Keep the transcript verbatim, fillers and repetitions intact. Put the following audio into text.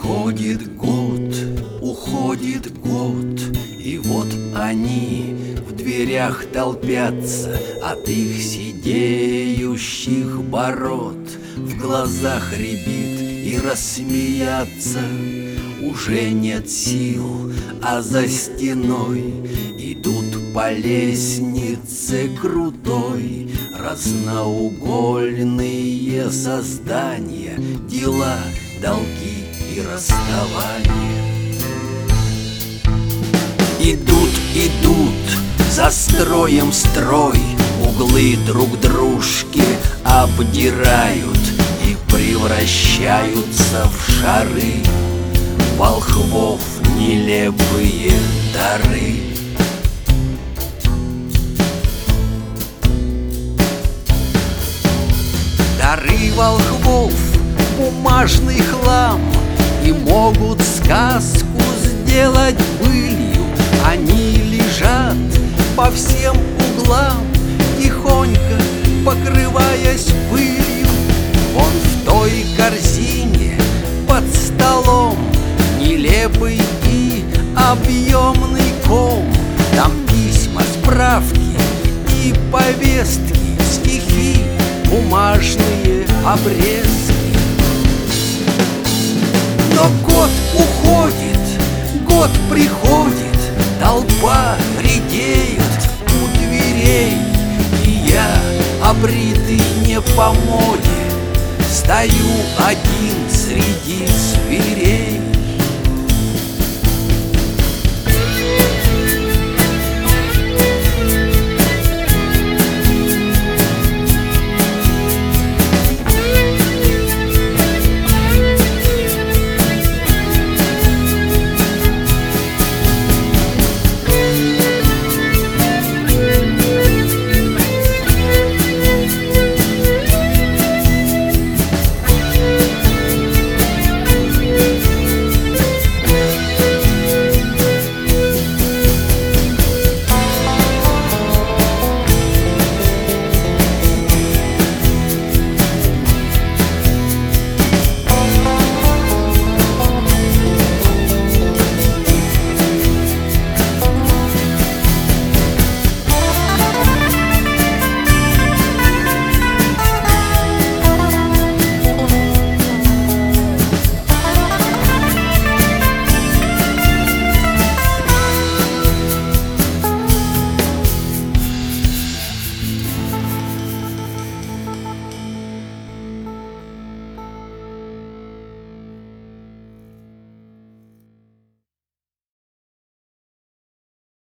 Проходит год, уходит год, и вот они в дверях толпятся. От их сидеющих бород в глазах рябит, и рассмеяться уже нет сил, а за стеной идут по лестнице крутой разноугольные создания, дела, долги и расставания. Идут, идут, за строем строй, углы друг дружки обдирают и превращаются в шары, волхвов нелепые дары. Дары волхвов — бумажный хлам, и могут сказку сделать былью. Они лежат по всем углам, тихонько покрываясь пылью. Вон в той корзине под столом нелепый и объемный ком. Там письма, справки и повестки, стихи, бумажные обрезки. Но год уходит, год приходит, толпа редеет у дверей, и я, обритый не по моде, стою один среди зверей.